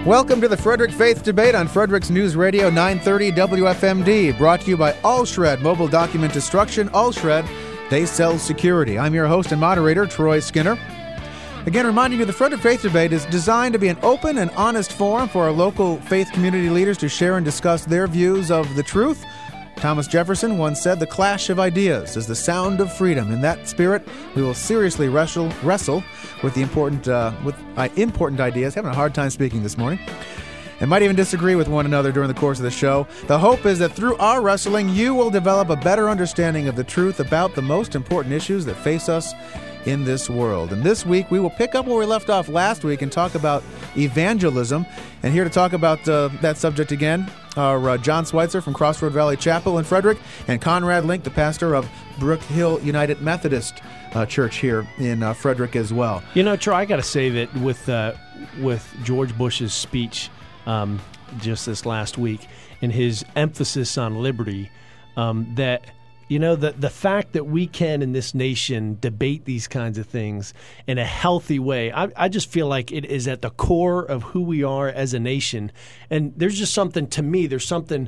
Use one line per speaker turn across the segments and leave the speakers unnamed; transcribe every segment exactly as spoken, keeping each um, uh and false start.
Welcome to the Frederick Faith Debate on Frederick's News Radio nine thirty W F M D, brought to you by Allshred Mobile Document Destruction. Allshred, they sell security. I'm your host and moderator, Troy Skinner. Again, reminding you the Frederick Faith Debate is designed to be an open and honest forum for our local faith community leaders to share and discuss their views of the truth. Thomas Jefferson once said, "The clash of ideas is the sound of freedom." In that spirit, we will seriously wrestle wrestle with the important uh, with uh, important ideas. Having a hard time speaking this morning, and might even disagree with one another during the course of the show. The hope is that through our wrestling, you will develop a better understanding of the truth about the most important issues that face us in this world. And this week, we will pick up where we left off last week and talk about evangelism. And here to talk about uh, that subject again are uh, John Schweitzer from Crossroad Valley Chapel in Frederick and Conrad Link, the pastor of Brook Hill United Methodist uh, Church here in uh, Frederick as well.
You know, Troy, I got to say that with uh, with George Bush's speech um, just this last week and his emphasis on liberty, um, that You know, the, the fact that we can in this nation debate these kinds of things in a healthy way, I, I just feel like it is at the core of who we are as a nation. And there's just something, to me, there's something,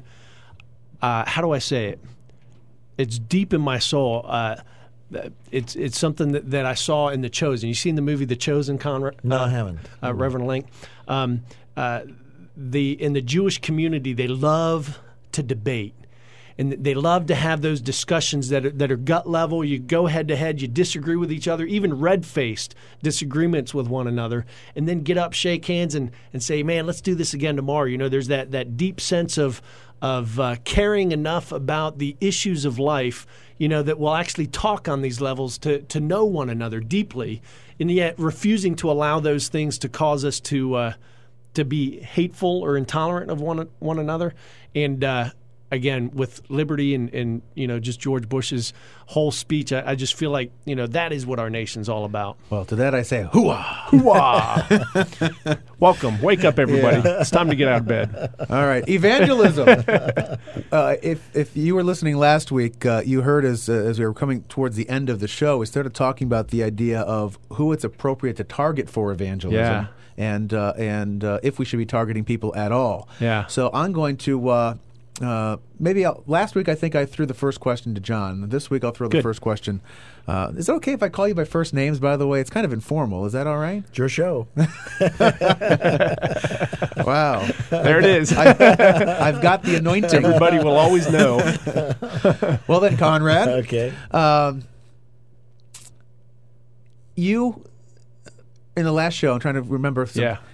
uh, how do I say it? It's deep in my soul. Uh, it's it's something that, that I saw in The Chosen. You seen the movie The Chosen, Conrad?
No, I haven't.
Uh, Reverend Link. Um, uh, the in the Jewish community, they love to debate. And they love to have those discussions that are, that are gut level. You go head to head, you disagree with each other, even red-faced disagreements with one another, and then get up, shake hands, and, and say, man, let's do this again tomorrow. You know, there's that, that deep sense of of uh, caring enough about the issues of life, you know, that we'll actually talk on these levels to, to know one another deeply, and yet refusing to allow those things to cause us to uh, to be hateful or intolerant of one one another. And uh Again, with liberty and, and, you know, just George Bush's whole speech, I, I just feel like, you know, that is what our nation's all about.
Well, to that I say, hoo-ah!
Hoo-ah! Welcome. Wake up, everybody. Yeah. It's time to get out of bed.
All right. Evangelism. uh, if if you were listening last week, uh, you heard as, uh, as we were coming towards the end of the show, we started talking about the idea of who it's appropriate to target for evangelism.
Yeah.
And, uh, and uh, if we should be targeting people at all.
Yeah.
So I'm going to... Uh, Uh, maybe I'll, last week I think I threw the first question to John. This week I'll throw
Good.
the first question. Uh, is it okay if I call you by first names, by the way? It's kind of informal. Is that all right?
It's your show.
Wow.
There it is.
I, I've got the anointing.
Everybody will always know.
Well then, Conrad.
Okay.
Um, you, in the last show, I'm trying to remember. Some,
Yeah.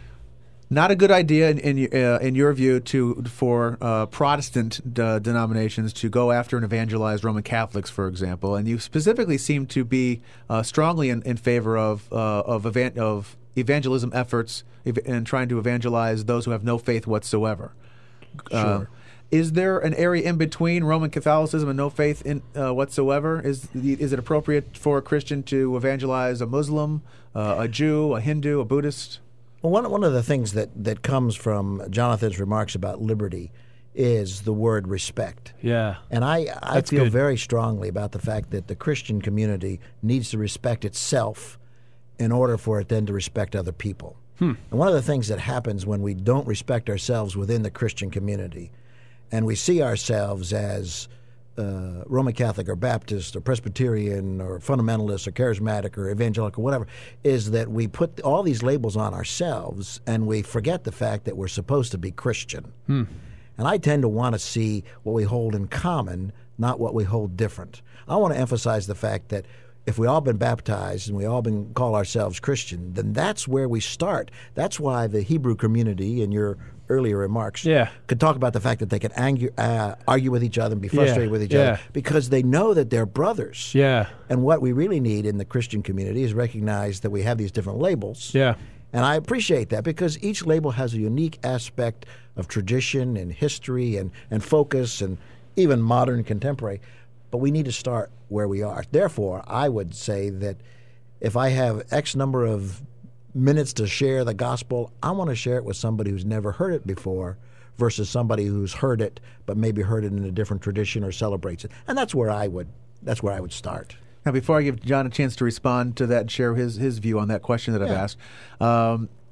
Not a good idea, in in, uh, in your view, to for uh, Protestant uh, denominations to go after and evangelize Roman Catholics, for example. And you specifically seem to be uh, strongly in, in favor of uh, of, evan- of evangelism efforts ev- and trying to evangelize those who have no faith whatsoever.
Sure.
Uh, is there an area in between Roman Catholicism and no faith in uh, whatsoever? Is is it appropriate for a Christian to evangelize a Muslim, uh, a Jew, a Hindu, a Buddhist?
Well, one, one of the things that, that comes from Jonathan's remarks about liberty is the word respect.
Yeah.
And I, I
That's
feel
good.
very strongly about the fact that the Christian community needs to respect itself in order for it then to respect other people.
Hmm.
And one of the things that happens when we don't respect ourselves within the Christian community and we see ourselves as Uh, Roman Catholic or Baptist or Presbyterian or fundamentalist or charismatic or evangelical, whatever, is that we put all these labels on ourselves and we forget the fact that we're supposed to be Christian.
Hmm.
And I tend to want to see what we hold in common, not what we hold different. I want to emphasize the fact that if we all been baptized and we all been call ourselves Christian, then that's where we start. That's why the Hebrew community, in your earlier remarks,
yeah.
could talk about the fact that they could argue, uh, argue with each other and be frustrated
yeah.
with each
yeah.
other because they know that they're brothers.
Yeah.
And what we really need in the Christian community is recognize that we have these different labels.
Yeah.
And I appreciate that because each label has a unique aspect of tradition and history and, and focus and even modern contemporary. But we need to start where we are. Therefore, I would say that if I have X number of minutes to share the gospel, I want to share it with somebody who's never heard it before versus somebody who's heard it but maybe heard it in a different tradition or celebrates it. And that's where I would that's where I would start.
Now, before I give John a chance to respond to that and share his, his view on that question that I've
Yeah.
asked, um,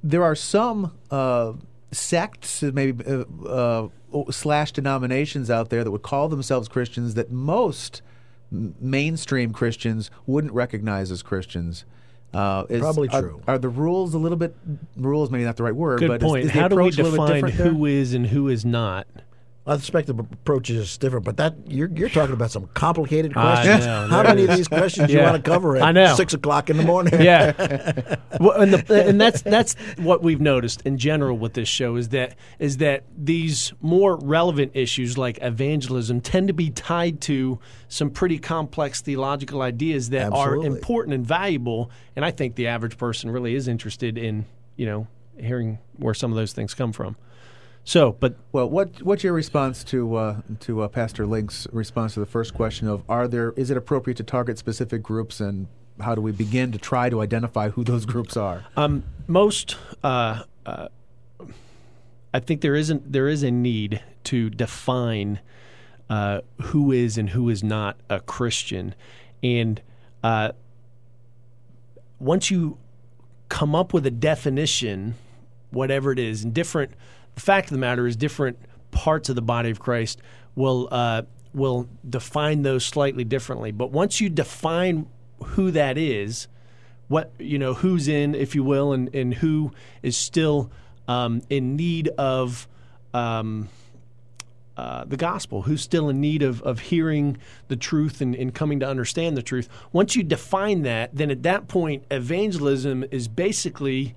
there are some uh, sects, maybe uh, uh, slash denominations out there that would call themselves Christians that most m- mainstream Christians wouldn't recognize as Christians. Uh, is,
Probably
are,
true.
Are the rules a little bit, rules maybe not the right word,
Good
but
point.
is, is the
How do we
approach a little bit
define
different there?
who is and who is not?
I suspect the approach is different, but that you're you're talking about some complicated
I
questions.
know,
How
there
many
it
of
is.
these questions you
Yeah.
want to cover
I
at
know.
six o'clock in the morning?
Yeah, well, and, the, and that's that's what we've noticed in general with this show is that is that these more relevant issues like evangelism tend to be tied to some pretty complex theological ideas that
Absolutely.
are important and valuable. And I think the average person really is interested in you know hearing where some of those things come from. So, but
Well, what what's your response to uh, to uh, Pastor Link's response to the first question of are there is it appropriate to target specific groups, and how do we begin to try to identify who those groups are?
Um, most, uh, uh, I think there isn't there is a need to define uh, who is and who is not a Christian, and uh, once you come up with a definition, whatever it is, and different. The fact of the matter is, different parts of the body of Christ will uh, will define those slightly differently. But once you define who that is, what you know, who's in, if you will, and, and who is still um, in need of um, uh, the gospel, who's still in need of, of hearing the truth and, and coming to understand the truth. Once you define that, then at that point, evangelism is basically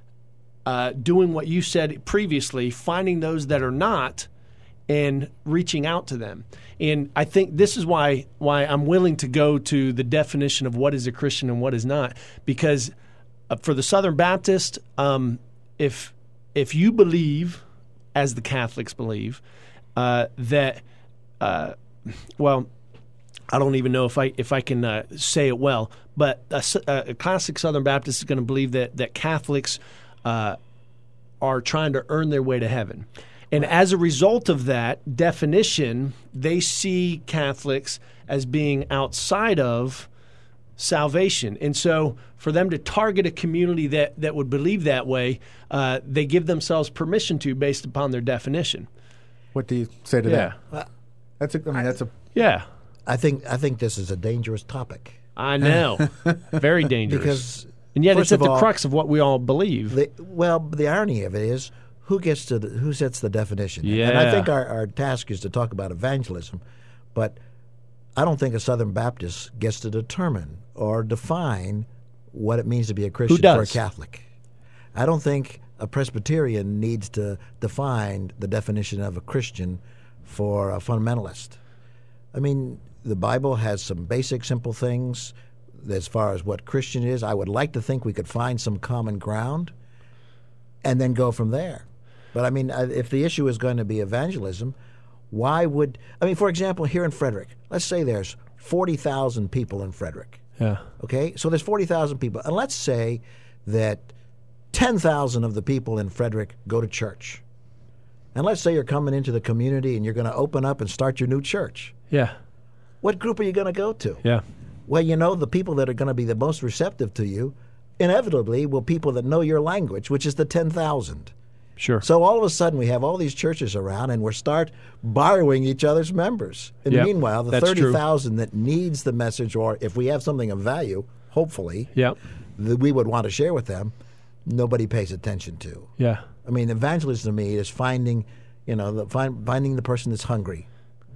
uh, doing what you said previously, finding those that are not and reaching out to them. And I think this is why why I'm willing to go to the definition of what is a Christian and what is not, because uh, for the Southern Baptist, um, if if you believe, as the Catholics believe, uh, that uh, well, I don't even know if I if I can uh, say it well, but a, a classic Southern Baptist is going to believe that that Catholics uh, are trying to earn their way to heaven. And as a result of that definition, they see Catholics as being outside of salvation. And so for them to target a community that, that would believe that way, uh, they give themselves permission to based upon their definition.
What do you say to
Yeah.
that? That's a, I mean, that's a
Yeah,
I think I think this is a dangerous topic
I know. Very dangerous.
because
and yet
first
it's at
of
the
all,
crux of what we all believe.
The, well, the irony of it is, who gets to the, who sets the definition? And I
Yeah.
think our, our task is to talk about evangelism, but I don't think a Southern Baptist gets to determine or define what it means to be a Christian for a
does?
Catholic. I don't think a Presbyterian needs to define the definition of a Christian for a fundamentalist. I mean, the Bible has some basic, simple things as far as what Christian is. I would like to think we could find some common ground and then go from there. But I mean, uh, if the issue is going to be evangelism, why would, I mean, for example, here in Frederick, let's say there's forty thousand people in Frederick.
Yeah.
Okay? So there's forty thousand people. And let's say that ten thousand of the people in Frederick go to church. And let's say you're coming into the community and you're going to open up and start your new church.
Yeah.
What group are you going to go to?
Yeah.
Well, you know, the people that are going to be the most receptive to you inevitably will people that know your language, which is the ten thousand.
Sure.
So all of a sudden we have all these churches around and we start borrowing each other's members. And
Yep,
meanwhile, the
that's
thirty thousand that needs the message, or if we have something of value, hopefully,
Yeah.
that we would want to share with them, nobody pays attention to.
Yeah.
I mean, evangelism to me is finding, you know, the, find, finding the person that's hungry,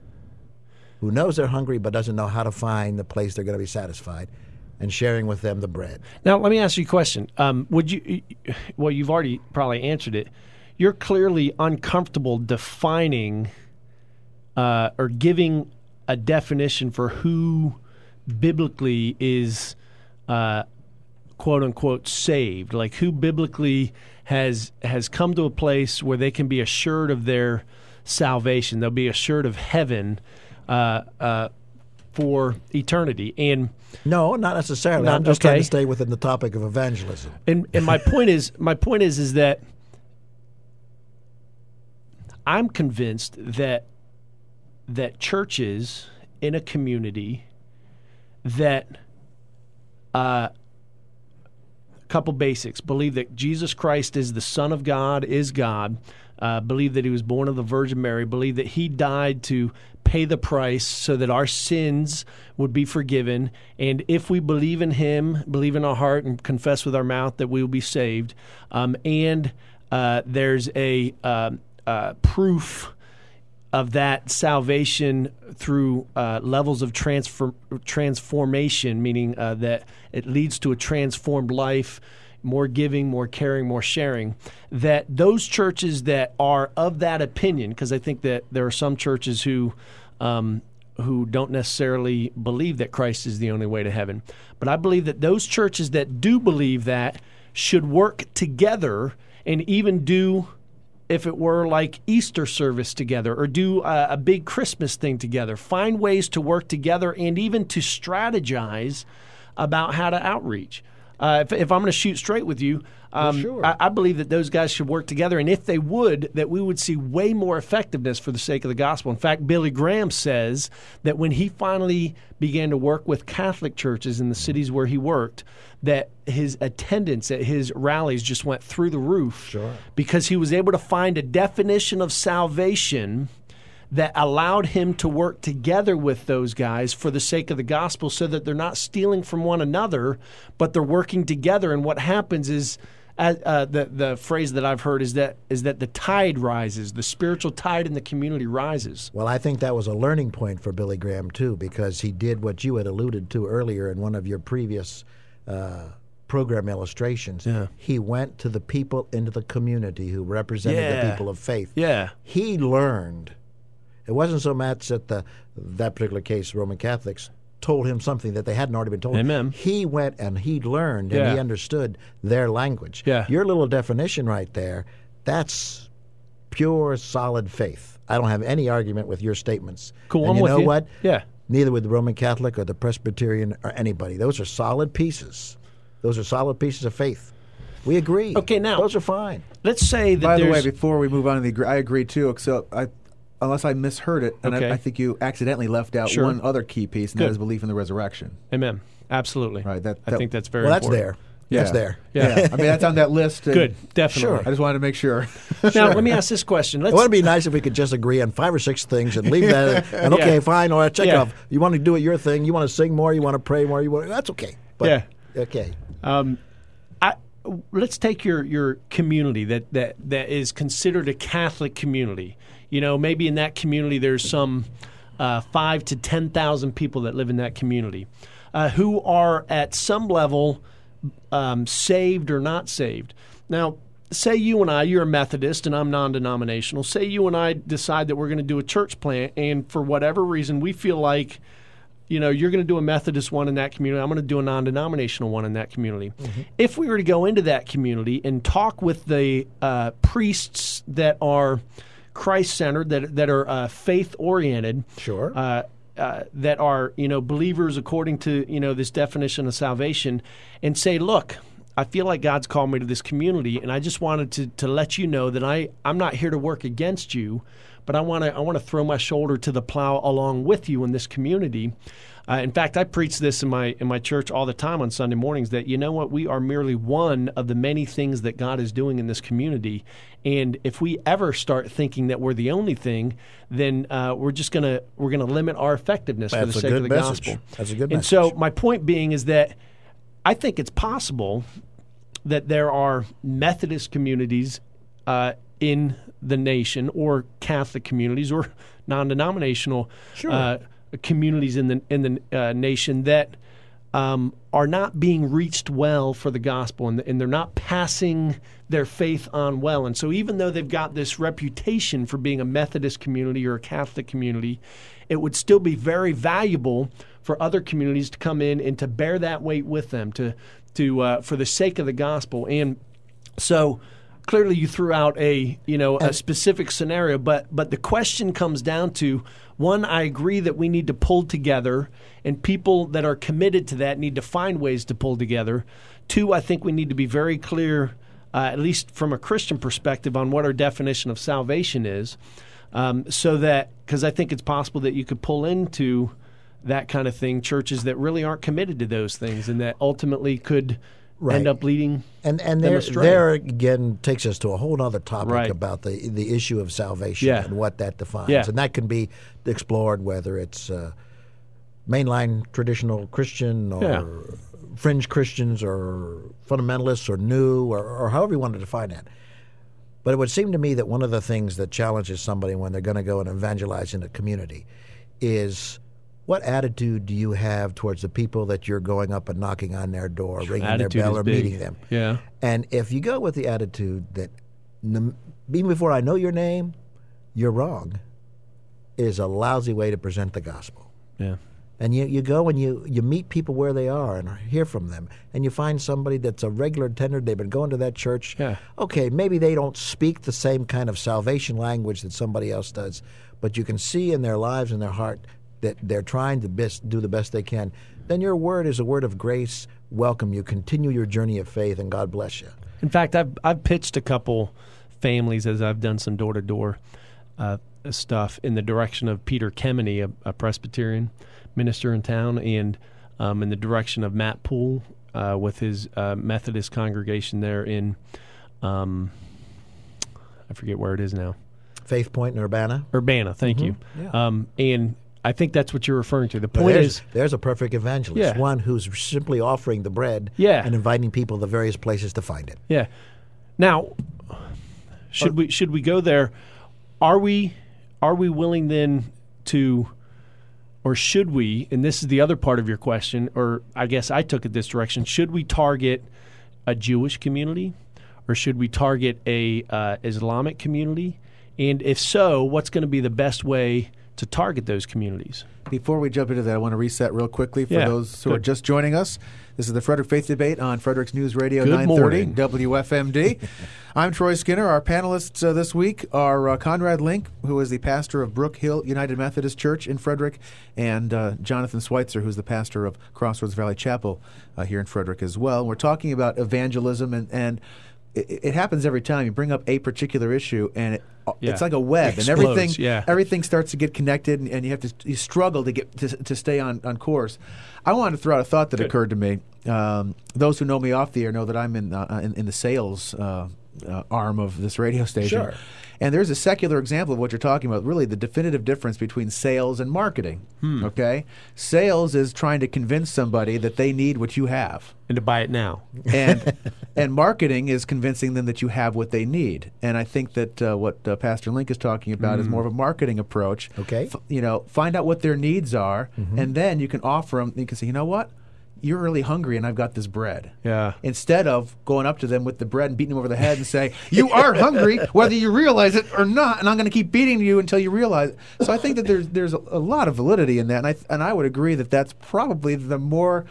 who knows they're hungry but doesn't know how to find the place they're going to be satisfied, and sharing with them the bread.
Now, let me ask you a question. Um, would you? Well, you've already probably answered it. You're clearly uncomfortable defining uh, or giving a definition for who biblically is uh, "quote unquote" saved, like who biblically has has come to a place where they can be assured of their salvation. They'll be assured of heaven uh, uh, for eternity. And
No, not necessarily.
Not-
I'm just
okay.
trying to stay within the topic of evangelism.
And and my point is my point is is that I'm convinced that that churches in a community that uh, couple basics. Believe that Jesus Christ is the Son of God, is God. Uh, believe that he was born of the Virgin Mary. Believe that he died to pay the price so that our sins would be forgiven. And if we believe in him, believe in our heart, and confess with our mouth, that we will be saved. Um, and uh, there's a uh, uh, proof of that salvation through uh, levels of transfer, transformation, meaning uh, that it leads to a transformed life, more giving, more caring, more sharing, that those churches that are of that opinion, because I think that there are some churches who um, who don't necessarily believe that Christ is the only way to heaven, but I believe that those churches that do believe that should work together and even do, if it were like Easter service together, or do a, a big Christmas thing together, find ways to work together and even to strategize about how to outreach. Uh, if, if I'm going to shoot straight with you, um,
well, sure.
I, I believe that those guys should work together. And if they would, that we would see way more effectiveness for the sake of the gospel. In fact, Billy Graham says that when he finally began to work with Catholic churches in the cities where he worked, that his attendance at his rallies just went through the roof.
Sure.
Because he was able to find a definition of salvation that allowed him to work together with those guys for the sake of the gospel, so that they're not stealing from one another, but they're working together. And what happens is, uh, uh, the the phrase that I've heard is that is that the tide rises, the spiritual tide in the community rises.
Well, I think that was a learning point for Billy Graham, too, because he did what you had alluded to earlier in one of your previous uh, program illustrations.
Yeah.
He went to the people into the community who represented
Yeah.
the people of faith.
Yeah.
He learned. It wasn't so much that the that particular case, Roman Catholics, told him something that they hadn't already been told.
Amen.
He went and he learned and
Yeah.
he understood their language.
Yeah.
Your little definition right there, that's pure, solid faith. I don't have any argument with your statements.
Cool,
And
I'm
you
with
know
you.
what?
Yeah.
Neither with the Roman Catholic or the Presbyterian or anybody. Those are solid pieces. Those are solid pieces of faith. We agree.
Okay, now-
those are fine.
Let's say that
By the way,
there's...
before we move on to the agree, I agree too. So I, unless I misheard it, and
Okay.
I, I think you accidentally left out
Sure.
one other key piece, and
Good.
that is belief in the resurrection.
Amen. Absolutely.
Right, that-
I
that-
think that's very
Well, that's
important.
there. That's
Yeah.
there.
Yeah.
I mean, that's on that list. and
Good. Definitely.
Sure.
I just wanted to make sure.
Now, let me ask this question. Let's
It would be nice if we could just agree on five or six things and leave that. And okay,
Yeah.
fine. All right, check
Yeah.
off. You want to do it your thing. You want to sing more. You want to pray more. You want. That's okay. But,
Yeah.
Okay.
Um, I, let's take your, your community that, that, that is considered a Catholic community. You know, maybe in that community there's some uh, five to ten thousand people that live in that community uh, who are at some level um, saved or not saved. Now, say you and I, you're a Methodist and I'm non-denominational. Say you and I decide that we're going to do a church plant, and for whatever reason we feel like, you know, you're going to do a Methodist one in that community, I'm going to do a non-denominational one in that community. Mm-hmm. If we were to go into that community and talk with the uh, priests that are Christ-centered, that that are uh, faith-oriented,
Sure.
uh, uh, that are, you know, believers according to, you know, this definition of salvation, and say, look, I feel like God's called me to this community, and I just wanted to, to let you know that I, I'm not here to work against you, but I want to I want to throw my shoulder to the plow along with you in this community. Uh, in fact, I preach this in my in my church all the time on Sunday mornings, that, you know what, we are merely one of the many things that God is doing in this community. And if we ever start thinking that we're the only thing, then uh, we're just gonna we're gonna limit our effectiveness for
That's
the
a
sake
good
of the
message.
gospel.
That's a good
and
message.
so my point being is that I think it's possible that there are Methodist communities uh, in the nation, or Catholic communities, or non-denominational
Sure.
uh, communities in the in the uh, nation that um, are not being reached well for the gospel, and, and they're not passing their faith on well. And so even though they've got this reputation for being a Methodist community or a Catholic community, it would still be very valuable for other communities to come in and to bear that weight with them, to to uh, for the sake of the gospel. And so clearly you threw out a, you know, a specific scenario, but but the question comes down to, one, I agree that we need to pull together, and people that are committed to that need to find ways to pull together. Two, I think we need to be very clear, uh, at least from a Christian perspective, on what our definition of salvation is, um, so that, because I think it's possible that you could pull into that kind of thing churches that really aren't committed to those things, and that ultimately could
Right.
end up leading
And and
them
there,
astray.
there again takes us to a whole other topic
Right.
about the the issue of salvation
Yeah.
and what that defines.
Yeah.
And that can be explored whether it's uh, mainline traditional Christian or
Yeah.
fringe Christians or fundamentalists or new or, or however you want to define that. But it would seem to me that one of the things that challenges somebody when they're going to go and evangelize in a community is what attitude do you have towards the people that you're going up and knocking on their door, ringing
Attitude
their bell,
is
or
big.
meeting them?
Yeah.
And if you go with the attitude that n- even before I know your name, you're wrong, is a lousy way to present the gospel.
Yeah.
And you, you go and you, you meet people where they are and hear from them. And you find somebody that's a regular attender. They've been going to that church.
Yeah.
Okay, maybe they don't speak the same kind of salvation language that somebody else does, but you can see in their lives and their heart that they're trying to best, do the best they can. Then your word is a word of grace. Welcome you. Continue your journey of faith, and God bless you.
In fact, I've I've pitched a couple families as I've done some door to door stuff in the direction of Peter Kemeny, a, a Presbyterian minister in town, and um, in the direction of Matt Poole uh, with his uh, Methodist congregation there in, um, I forget where it is now.
Faith Point in Urbana.
Urbana, thank you.
Yeah.
Um, and I think that's what you're referring to. The
Well,
point
there's,
is,
there's a perfect evangelist,
Yeah.
one who's simply offering the bread
Yeah.
and inviting people to various places to find it.
yeah. Now, should we should we go there? Are we are we willing then to, or should we? And this is the other part of your question, or I guess I took it this direction. Should we target a Jewish community, or should we target a uh, Islamic community? And if so, what's going to be the best way to target those communities?
Before we jump into that, I want to reset real quickly for
Yeah,
those who are
good.
just joining us. This is the Frederick Faith Debate on Frederick's News Radio
Good
nine thirty
morning.
W F M D. I'm Troy Skinner. Our panelists uh, this week are uh, Conrad Link, who is the pastor of Brook Hill United Methodist Church in Frederick, and uh, Jonathan Schweitzer, who's the pastor of Crossroads Valley Chapel uh, here in Frederick as well. We're talking about evangelism, and, and it, it happens every time you bring up a particular issue, and it,
Yeah.
it's like a web,
It
and everything
explodes, yeah.
everything starts to get connected, and, and you have to you struggle to get to, to stay on, on course. I wanted to throw out a thought that
Good.
occurred to me. Um, those who know me off the air know that I'm in uh, in, in the sales uh, uh, arm of this radio station.
Sure.
And there's a secular example of what you're talking about, really the definitive difference between sales and marketing.
Hmm.
Okay? Sales is trying to convince somebody that they need what you have.
And to buy it now.
And and marketing is convincing them that you have what they need. And I think that uh, what uh, Pastor Link is talking about is more of a marketing approach.
Okay.
F- you know, find out what their needs are, and then you can offer them. You can say, you know what? You're really hungry, and I've got this bread.
Yeah.
Instead of going up to them with the bread and beating them over the head and say, you are hungry, whether you realize it or not, and I'm going to keep beating you until you realize it. So I think that there's there's a, a lot of validity in that, and I and I would agree that that's probably the more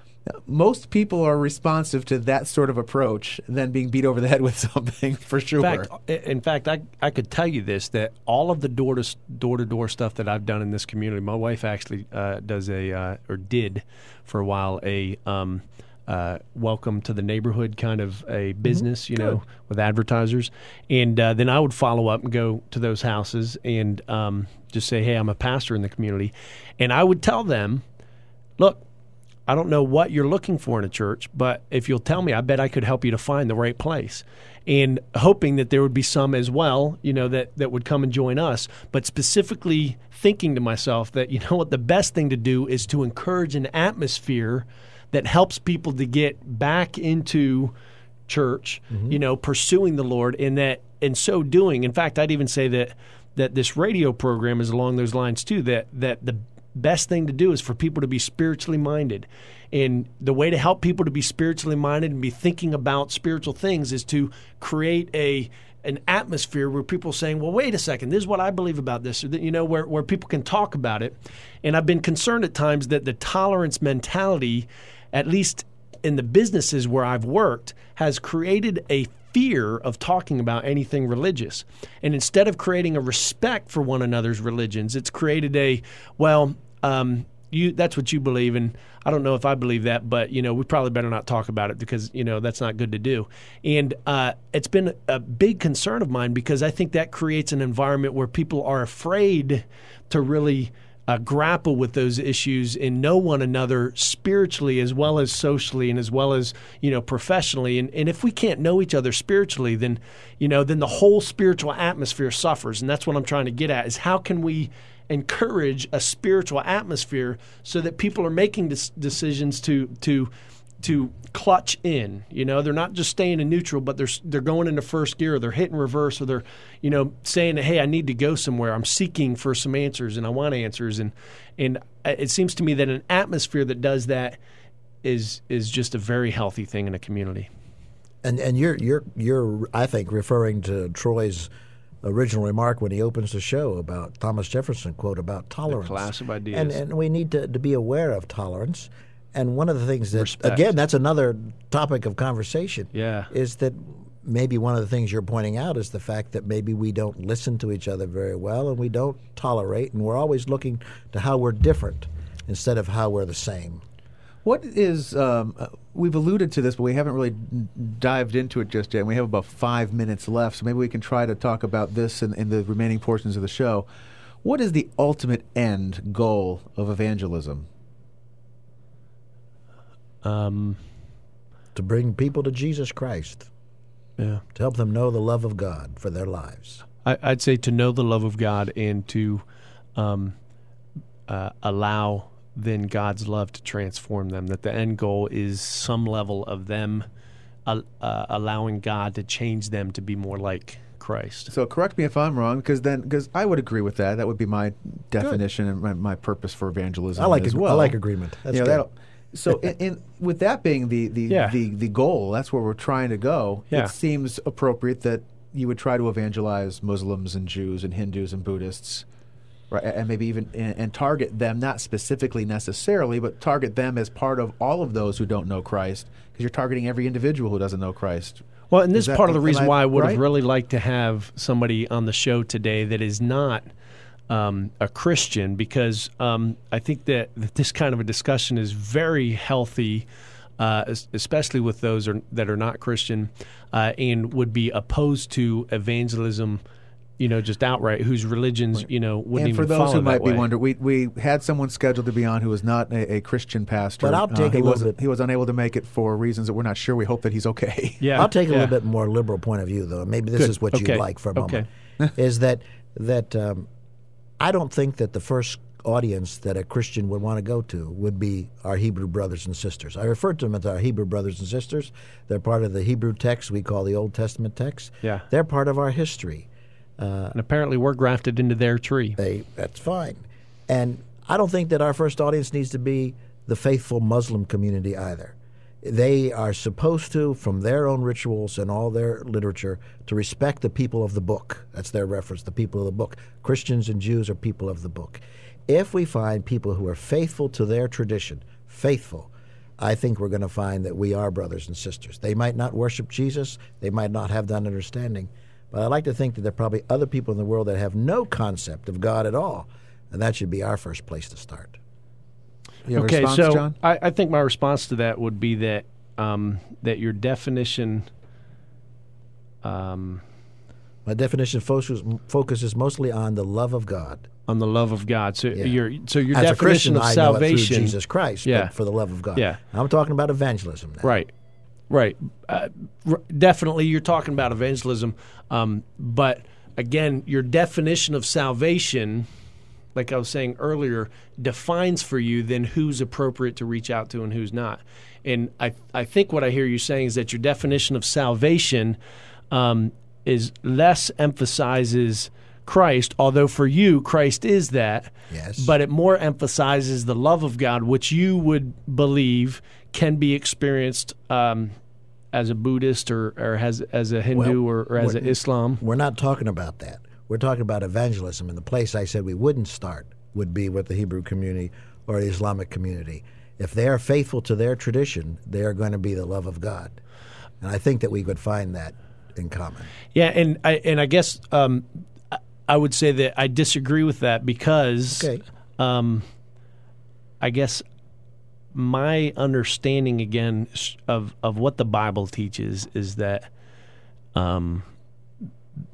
most people are responsive to that sort of approach than being beat over the head with something, for sure.
In fact, in fact, I I could tell you this, that all of the door to door to door stuff that I've done in this community, my wife actually uh, does a uh, or did for a while a um, uh, welcome to the neighborhood kind of a business, you know, with advertisers, and uh, then I would follow up and go to those houses and um, just say, hey, I'm a pastor in the community, and I would tell them, look, I don't know what you're looking for in a church, but if you'll tell me, I bet I could help you to find the right place. And hoping that there would be some as well, you know, that, that would come and join us, but specifically thinking to myself that, you know what, the best thing to do is to encourage an atmosphere that helps people to get back into church, you know, pursuing the Lord, and that in so doing, in fact, I'd even say that that this radio program is along those lines too, that that the best thing to do is for people to be spiritually minded. And the way to help people to be spiritually minded and be thinking about spiritual things is to create a an atmosphere where people are saying, well, wait a second, this is what I believe about this, or that, you know, where, where people can talk about it. And I've been concerned at times that the tolerance mentality, at least in the businesses where I've worked, has created a fear of talking about anything religious. And instead of creating a respect for one another's religions, it's created a, well, um, you that's what you believe, and I don't know if I believe that, but, you know, we probably better not talk about it because, you know, that's not good to do. And uh, it's been a big concern of mine because I think that creates an environment where people are afraid to really uh, grapple with those issues and know one another spiritually as well as socially and as well as, you know, professionally. And, and if we can't know each other spiritually, then, you know, then the whole spiritual atmosphere suffers. And that's what I'm trying to get at, is how can we encourage a spiritual atmosphere so that people are making dis- decisions to to to clutch in. You know, they're not just staying in neutral, but they're they're going into first gear, or they're hitting reverse, or they're, you know, saying, hey, I need to go somewhere. I'm seeking for some answers, and I want answers. And and it seems to me that an atmosphere that does that is is just a very healthy thing in a community.
And and you're you're you're I think referring to Troy's original remark when he opens the show about Thomas Jefferson quote about tolerance.
The class of ideas.
And and we need to, to be aware of tolerance. And one of the things that,
Respect.
again, that's another topic of conversation,
Yeah.
is that maybe one of the things you're pointing out is the fact that maybe we don't listen to each other very well, and we don't tolerate, and we're always looking to how we're different instead of how we're the same.
What is, um, uh, we've alluded to this, but we haven't really dived into it just yet. We have about five minutes left, so maybe we can try to talk about this in, in the remaining portions of the show. What is the ultimate end goal of evangelism?
Um,
To bring people to Jesus Christ,
yeah.
to help them know the love of God for their lives.
I, I'd say to know the love of God and to um, uh, allow then God's love to transform them, that the end goal is some level of them uh, uh, allowing God to change them to be more like Christ.
So correct me if I'm wrong, because then because I would agree with that. That would be my definition and my, my purpose for evangelism
I like
as
ag-
well.
I like agreement. That's
You know,
good.
that'll- So, in, in, with that being the the,
Yeah.
the the goal, that's where we're trying to go.
Yeah.
It seems appropriate that you would try to evangelize Muslims and Jews and Hindus and Buddhists, right? And maybe even and, and target them, not specifically necessarily, but target them as part of all of those who don't know Christ, because you're targeting every individual who doesn't know Christ.
Well, and this
Is
is
that-
part of the
am
reason
I
why I would
right?
have really liked to have somebody on the show today that is not um, a Christian, because um, I think that, that this kind of a discussion is very healthy, uh, es- especially with those are, that are not Christian uh, and would be opposed to evangelism, you know, just outright, whose religions, you know, wouldn't
And for
even
those
follow
who might
that
be
way.
wondering, we we had someone scheduled to be on who was not a, a Christian pastor.
But I'll take a
he
little
wasn't-
bit-
He was unable to make it for reasons that we're not sure. We hope that he's okay.
Yeah,
I'll take a
yeah.
little bit more liberal point of view, though. Maybe this
Good.
is what
Okay.
you'd like for a
Okay.
moment. is that that um, I don't think that the first audience that a Christian would want to go to would be our Hebrew brothers and sisters. I refer to them as our Hebrew brothers and sisters. They're part of the Hebrew text we call the Old Testament text.
Yeah.
They're part of our history.
And apparently we're grafted into their tree.
They that's fine. And I don't think that our first audience needs to be the faithful Muslim community either. They are supposed to, from their own rituals and all their literature, to respect the people of the book. That's their reference, the people of the book. Christians and Jews are people of the book. If we find people who are faithful to their tradition, faithful, I think we're going to find that we are brothers and sisters. They might not worship Jesus. They might not have that understanding. But I like to think that there are probably other people in the world that have no concept of God at all. And that should be our first place to start.
You have a
Okay,
response,
so
John?
I, I think my response to that would be that um, that your definition. Um,
My definition focuses, focuses mostly on the love of God.
on the love of God. So
Yeah.
your so your
As a
definition
Christian,
of
I know it through
salvation.
Jesus Christ,
Yeah.
but for the love of God.
Yeah.
I'm talking about evangelism now.
Right, right. Uh, r- definitely, you're talking about evangelism. Um, but again, your definition of salvation, like I was saying earlier, defines for you then who's appropriate to reach out to and who's not. And I, I think what I hear you saying is that your definition of salvation um, is less emphasizes Christ, although for you, Christ is that.
Yes.
But it more emphasizes the love of God, which you would believe can be experienced um, as a Buddhist or, or as, as a Hindu
Well,
or, or as
what-
an Islam.
We're not talking about that. We're talking about evangelism. And the place I said we wouldn't start would be with the Hebrew community or the Islamic community. If they are faithful to their tradition, they are going to be the love of God. And I think that we could find that in common.
Yeah, and I and I guess um, I- I would say that I disagree with that because
Okay.
um, I guess my understanding again s- of of what the Bible teaches is that um,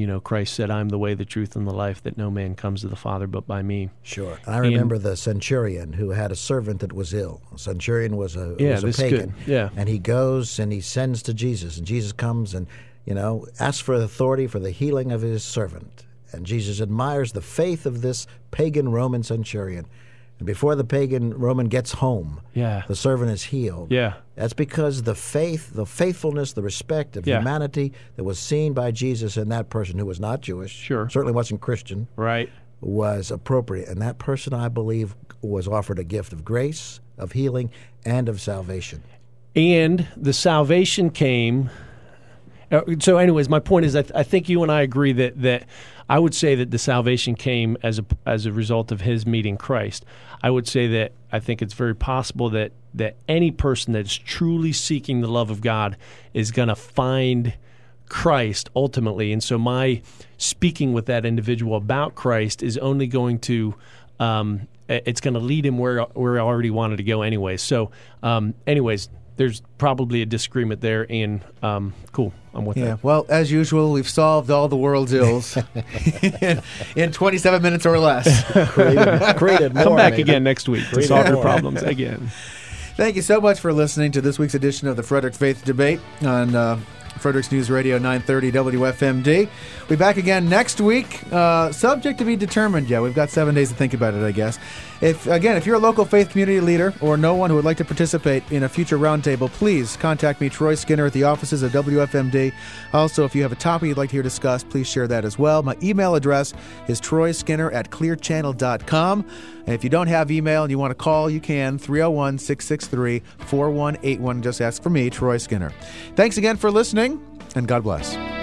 you know, Christ said, "I'm the way, the truth, and the life, that no man comes to the Father but by me."
Sure. I remember and, the centurion who had a servant that was ill. A centurion was a,
yeah,
was a
this
pagan.
Good. Yeah.
And he goes and he sends to Jesus, and Jesus comes and, you know, asks for authority for the healing of his servant. And Jesus admires the faith of this pagan Roman centurion. And before the pagan Roman gets home,
yeah.
the servant is healed.
Yeah.
That's because the faith, the faithfulness, the respect of
yeah.
humanity that was seen by Jesus in that person who was not Jewish,
sure.
certainly wasn't Christian,
right,
was appropriate. And that person, I believe, was offered a gift of grace, of healing, and of salvation.
And the salvation came. So anyways, my point is I, th- I think you and I agree that, that I would say that the salvation came as a, as a result of his meeting Christ. I would say that I think it's very possible that, that any person that's truly seeking the love of God is going to find Christ ultimately. And so my speaking with that individual about Christ is only going to um, it's going to lead him where where I already wanted to go anyway. So um, anyways, there's probably a disagreement there, and um, cool, I'm with
yeah,
that.
Well, as usual, we've solved all the world's ills in, in twenty-seven minutes or less.
created, created more,
Come back
maybe.
again next week to solve your problems again.
Thank you so much for listening to this week's edition of the Frederick Faith Debate on uh, Frederick's News Radio nine thirty W F M D. We'll be back again next week. Uh, subject to be determined yet. We've got seven days to think about it, I guess. If again, if you're a local faith community leader or know one who would like to participate in a future roundtable, please contact me, Troy Skinner, at the offices of W F M D. Also, if you have a topic you'd like to hear discussed, please share that as well. My email address is troyskinner at clear channel dot com. And if you don't have email and you want to call, you can, three oh one, six six three, four one eight one. Just ask for me, Troy Skinner. Thanks again for listening, and God bless.